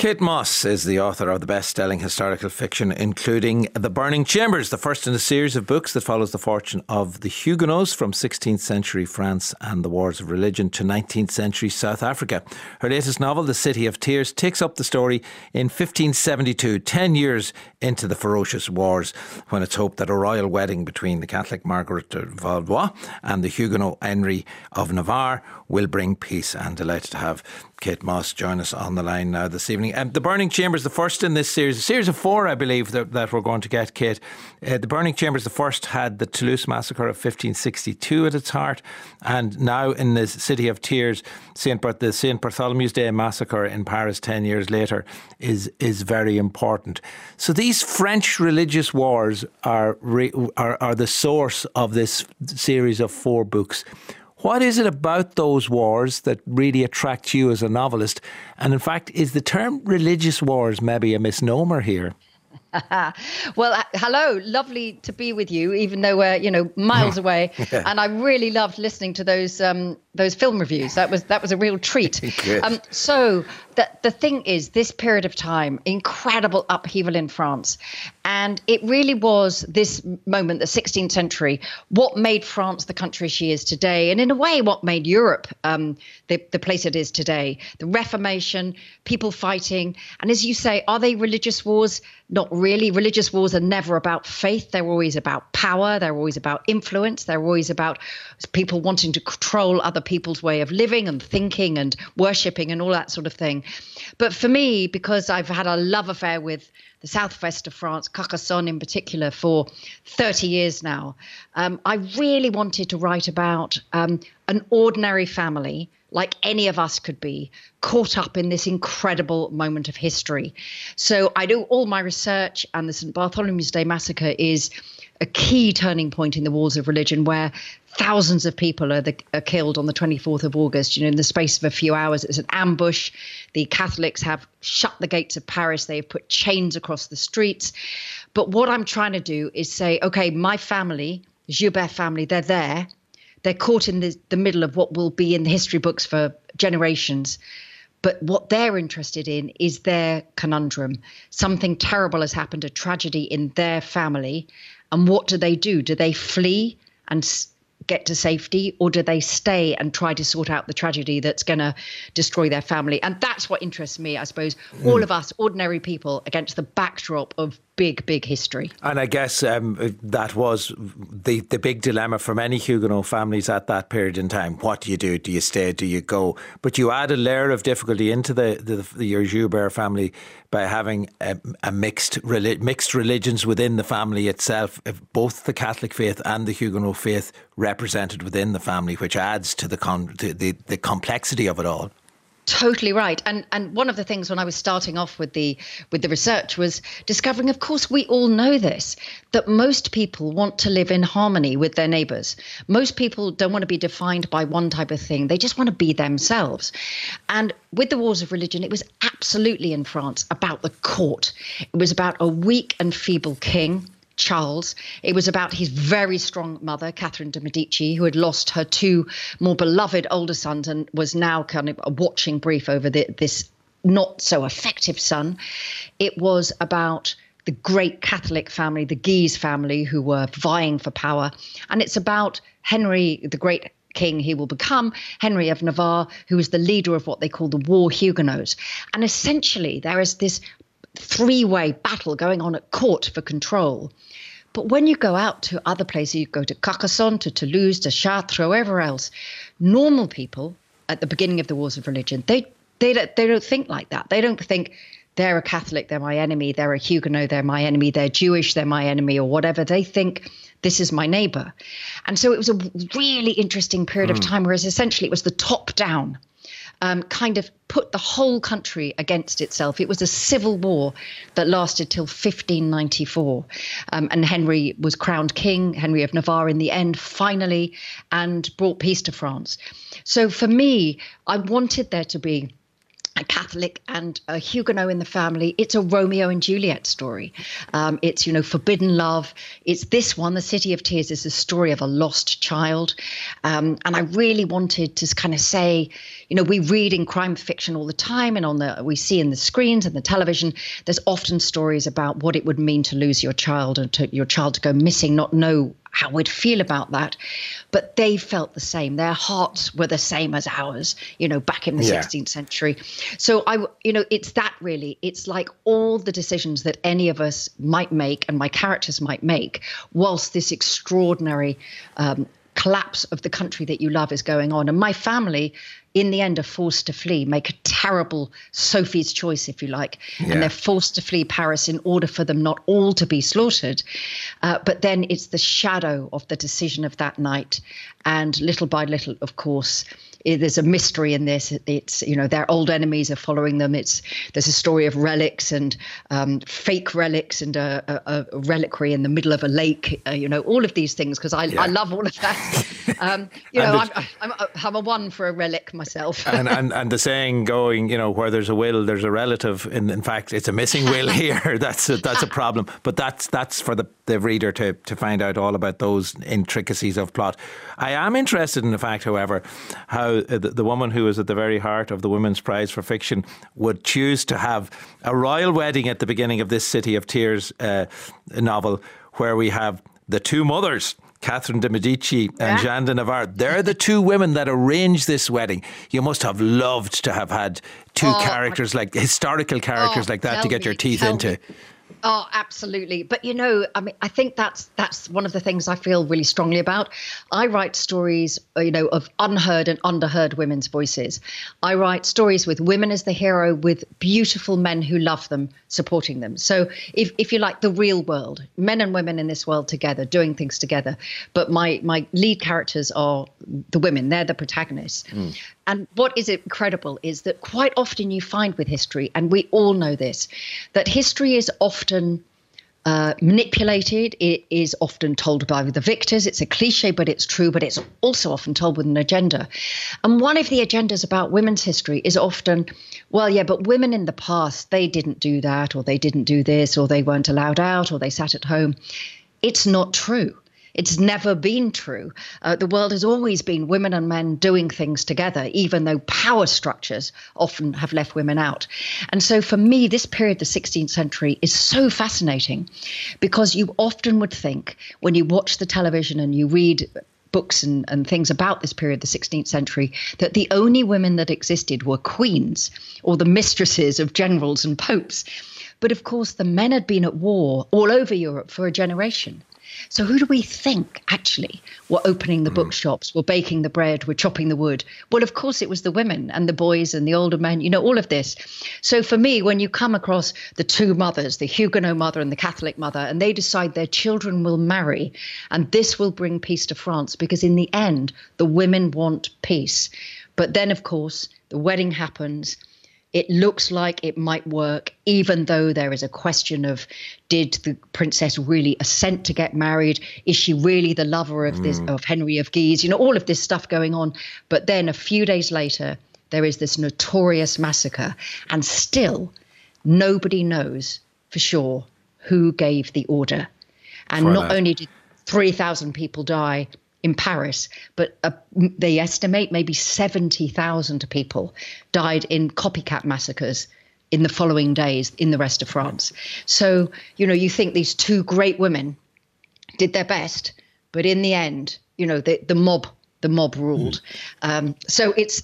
Kate Moss is the author of the best-selling historical fiction, including The Burning Chambers, the first in a series of books that follows the fortune of the Huguenots from 16th century France and the wars of religion to 19th century South Africa. Her latest novel, The City of Tears, takes up the story in 1572, 10 years into the ferocious wars, when it's hoped that a royal wedding between the Catholic Margaret de Valois and the Huguenot Henry of Navarre will bring peace. And delighted to have Kate Moss join us on the line now this evening. The Burning Chambers, the first in this series, a series of 4, I believe, that we're going to get, Kate. The Burning Chambers, the first, had the Toulouse Massacre of 1562 at its heart, and now in the City of Tears, the St. Bartholomew's Day Massacre in Paris 10 years later is very important. So these French religious wars are the source of this series of 4 books. What is it about those wars that really attracts you as a novelist? And in fact, is the term religious wars maybe a misnomer here? Well, hello, lovely to be with you, even though we're miles away. Yeah. And I really loved listening to those film reviews. That was a real treat. So the thing is, this period of time, incredible upheaval in France, and it really was this moment, the 16th century, what made France the country she is today, and in a way, what made Europe the place it is today. The Reformation, people fighting, and as you say, are they religious wars? Not really. Religious wars are never about faith. They're always about power. They're always about influence. They're always about people wanting to control other people's way of living and thinking and worshipping and all that sort of thing. But for me, because I've had a love affair with the southwest of France, Carcassonne in particular, for 30 years now, I really wanted to write about an ordinary family, like any of us could be, caught up in this incredible moment of history. So I do all my research, and the St. Bartholomew's Day Massacre is a key turning point in the wars of religion, where thousands of people are killed on the 24th of August. In the space of a few hours. It's an ambush. The Catholics have shut the gates of Paris. They have put chains across the streets. But what I'm trying to do is say, okay, my family, the Joubert family, they're there. They're caught in the middle of what will be in the history books for generations. But what they're interested in is their conundrum. Something terrible has happened, a tragedy in their family. And what do? Do they flee and get to safety, or do they stay and try to sort out the tragedy that's going to destroy their family? And that's what interests me, I suppose. All of us, ordinary people, against the backdrop of big history. And I guess that was the big dilemma for many Huguenot families at that period in time. What do you do? Do you stay? Do you go? But you add a layer of difficulty into your Joubert family by having a mixed religions within the family itself, both the Catholic faith and the Huguenot faith represented within the family, which adds to the complexity of it all. Totally right. And one of the things when I was starting off with the research was discovering, of course, we all know this, that most people want to live in harmony with their neighbours. Most people don't want to be defined by one type of thing. They just want to be themselves. And with the wars of religion, it was absolutely in France about the court. It was about a weak and feeble king, Charles. It was about his very strong mother, Catherine de Medici, who had lost her 2 more beloved older sons and was now kind of a watching brief over this not so effective son. It was about the great Catholic family, the Guise family, who were vying for power. And it's about Henry, the great king he will become, Henry of Navarre, who is the leader of what they call the War Huguenots. And essentially there is this 3-way battle going on at court for control. But when you go out to other places, you go to Carcassonne, to Toulouse, to Chartres, wherever else, normal people at the beginning of the wars of religion, they don't think like that. They don't think they're a Catholic, they're my enemy, they're a Huguenot, they're my enemy, they're Jewish, they're my enemy, or whatever. They think this is my neighbour. And so it was a really interesting period of time, whereas essentially it was the top down. Kind of put the whole country against itself. It was a civil war that lasted till 1594. And Henry was crowned king, Henry of Navarre in the end, finally, and brought peace to France. So for me, I wanted there to be a Catholic Catholic and a Huguenot in the family. It's a Romeo and Juliet story. It's, forbidden love. It's this one, The City of Tears, is the story of a lost child. And I really wanted to kind of say, we read in crime fiction all the time, and we see in the screens and the television, there's often stories about what it would mean to lose your child and your child to go missing, not know how we'd feel about that. But they felt the same. Their hearts were the same as ours, back in the 16th century. So it's that really. It's like all the decisions that any of us might make and my characters might make whilst this extraordinary collapse of the country that you love is going on. And my family, in the end, are forced to flee, make a terrible Sophie's choice, if you like. Yeah. And they're forced to flee Paris in order for them not all to be slaughtered. But then it's the shadow of the decision of that night. And little by little, of course, there's a mystery in this. It's, their old enemies are following them. There's a story of relics and fake relics and a reliquary in the middle of a lake, all of these things, because I love all of that. I'm a one for a relic myself. and the saying going, where there's a will, there's a relative. In fact, it's a missing will here. That's a problem. But that's for the reader to find out all about those intricacies of plot. I am interested in the fact, however, how the woman who is at the very heart of the Women's Prize for Fiction would choose to have a royal wedding at the beginning of this City of Tears novel, where we have the two mothers, Catherine de Medici and Jeanne de Navarre. They're the two women that arranged this wedding. You must have loved to have had two characters, like historical characters like that, to get your teeth into. Oh, absolutely. But, I think that's one of the things I feel really strongly about. I write stories, of unheard and underheard women's voices. I write stories with women as the hero, with beautiful men who love them, supporting them. So if you like, the real world, men and women in this world together, doing things together. But my lead characters are the women. They're the protagonists. Mm. And what is incredible is that quite often you find with history, and we all know this, that history is often manipulated. It is often told by the victors. It's a cliche, but it's true. But it's also often told with an agenda. And one of the agendas about women's history is often, but women in the past, they didn't do that, or they didn't do this, or they weren't allowed out, or they sat at home. It's not true. It's never been true. The world has always been women and men doing things together, even though power structures often have left women out. And so for me, this period, the 16th century, is so fascinating because you often would think when you watch the television and you read books and things about this period, the 16th century, that the only women that existed were queens or the mistresses of generals and popes. But of course, the men had been at war all over Europe for a generation. So who do we think actually were opening the bookshops, were baking the bread, were chopping the wood? Well, of course, it was the women and the boys and the older men, all of this. So for me, when you come across the two mothers, the Huguenot mother and the Catholic mother, and they decide their children will marry, and this will bring peace to France, because in the end, the women want peace. But then, of course, the wedding happens. It looks like it might work, even though there is a question of, did the princess really assent to get married? Is she really the lover of of Henry of Guise? All of this stuff going on. But then a few days later, there is this notorious massacre, and still nobody knows for sure who gave the order. And not only did 3,000 people die in Paris, but they estimate maybe 70,000 people died in copycat massacres in the following days in the rest of France. So, you think these two great women did their best, but in the end, the mob ruled. So it's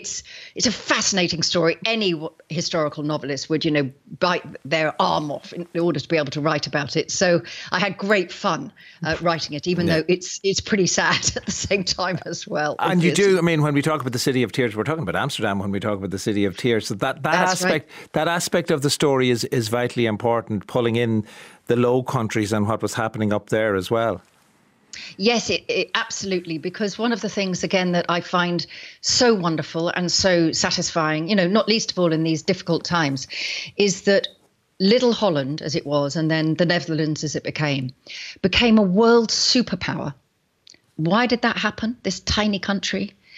a fascinating story. Any historical novelist would, bite their arm off in order to be able to write about it. So I had great fun writing it, even though it's pretty sad at the same time as well. And obviously. You do, when we talk about the City of Tears, we're talking about Amsterdam when we talk about the City of Tears. So that aspect of the story is vitally important, pulling in the Low Countries and what was happening up there as well. Yes, it absolutely, because one of the things, again, that I find so wonderful and so satisfying, not least of all in these difficult times, is that little Holland, as it was, and then the Netherlands as it became a world superpower. Why did that happen? This tiny country.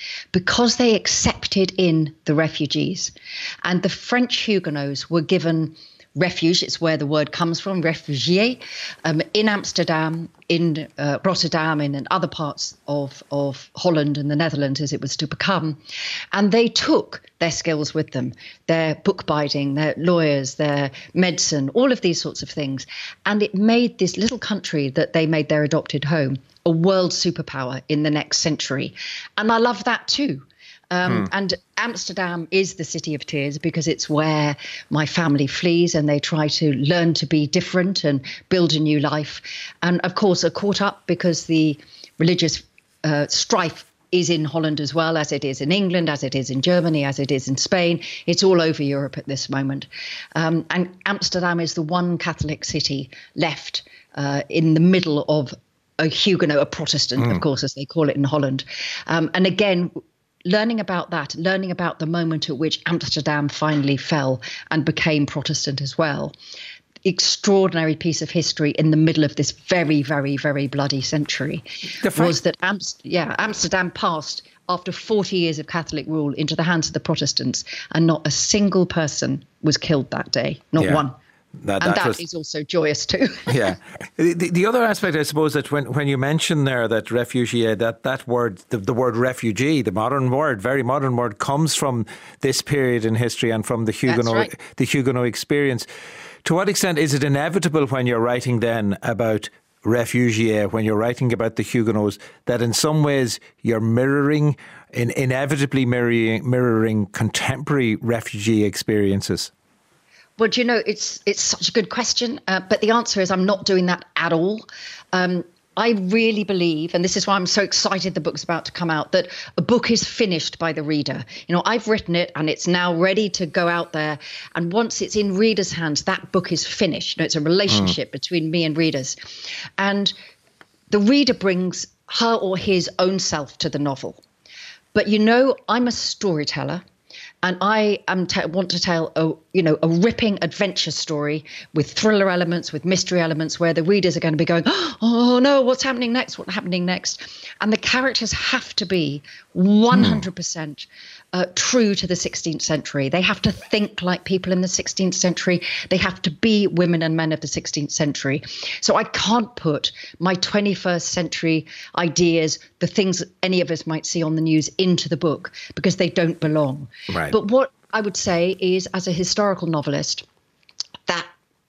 because they accepted in the refugees. And the French Huguenots were given refuge, it's where the word comes from, réfugié, in Amsterdam, in Rotterdam, and in other parts of Holland and the Netherlands as it was to become. And they took their skills with them, their bookbinding, their lawyers, their medicine, all of these sorts of things. And it made this little country that they made their adopted home a world superpower in the next century. And I love that too. And Amsterdam is the city of tears because it's where my family flees and they try to learn to be different and build a new life. And of course, are caught up because the religious strife is in Holland as well, as it is in England, as it is in Germany, as it is in Spain. It's all over Europe at this moment. And Amsterdam is the one Catholic city left in the middle of a Huguenot, a Protestant, of course, as they call it in Holland. And again, learning about that, learning about the moment at which Amsterdam finally fell and became Protestant as well. Extraordinary piece of history in the middle of this very, very, very bloody century was that Amsterdam passed after 40 years of Catholic rule into the hands of the Protestants, and not a single person was killed that day, not one. That is also joyous too. Yeah. The other aspect, I suppose, that when you mention there that refugee, that word, the word refugee, the modern word, very modern word, comes from this period in history and from the Huguenot experience. To what extent is it inevitable when you're writing then about refugee, when you're writing about the Huguenots, that in some ways you're inevitably mirroring contemporary refugee experiences? Well, do you know, it's such a good question, but the answer is I'm not doing that at all. I really believe, and this is why I'm so excited the book's about to come out, that a book is finished by the reader. You know, I've written it and it's now ready to go out there. And once it's in readers' hands, that book is finished. You know, it's a relationship between me and readers. And the reader brings her or his own self to the novel. But, you know, I'm a storyteller. And I want to tell a ripping adventure story with thriller elements, with mystery elements, where the readers are going to be going, oh no, what's happening next? What's happening next? And the characters have to be 100% true to the 16th century. They have to think like people in the 16th century. They have to be women and men of the 16th century. So I can't put my 21st century ideas, the things any of us might see on the news, into the book because they don't belong. Right. But what I would say is, as a historical novelist, that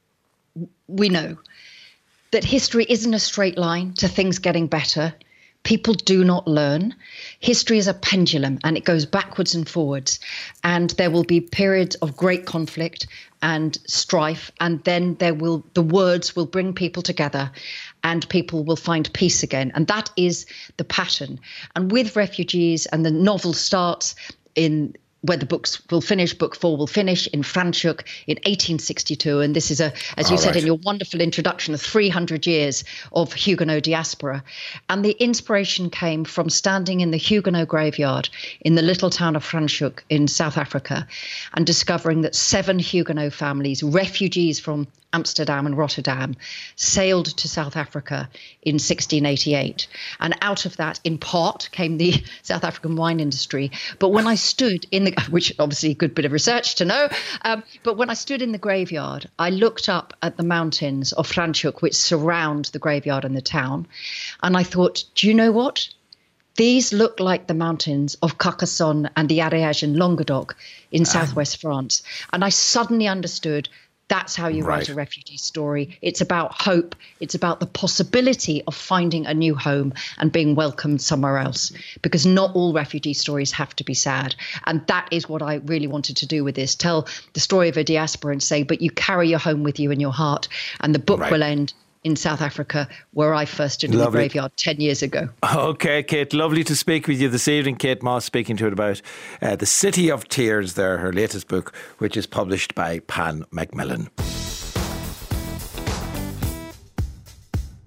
we know that history isn't a straight line to things getting better. People do not learn. History is a pendulum and it goes backwards and forwards. And there will be periods of great conflict and strife. And then the words will bring people together and people will find peace again. And that is the pattern. And with refugees, and the novel starts in where the books will finish, book 4 will finish in Franschhoek in 1862. And this is, as you said in your wonderful introduction, 300 years of Huguenot diaspora. And the inspiration came from standing in the Huguenot graveyard in the little town of Franschhoek in South Africa and discovering that 7 Huguenot families, refugees from Amsterdam and Rotterdam, sailed to South Africa in 1688. And out of that, in part, came the South African wine industry. But when I stood in the, which obviously a good bit of research to know, but when I stood in the graveyard, I looked up at the mountains of Franschhoek, which surround the graveyard and the town. And I thought, do you know what? These look like the mountains of Carcassonne and the Ariège in Languedoc in southwest France. And I suddenly understood that's how you write a refugee story. It's about hope. It's about the possibility of finding a new home and being welcomed somewhere else, because not all refugee stories have to be sad. And that is what I really wanted to do with this, tell the story of a diaspora and say, but you carry your home with you in your heart. And the book will end in South Africa, where I first stood in the graveyard 10 years ago. Okay, Kate, lovely to speak with you this evening. Kate Moss speaking to it about The City of Tears there, her latest book, which is published by Pan Macmillan.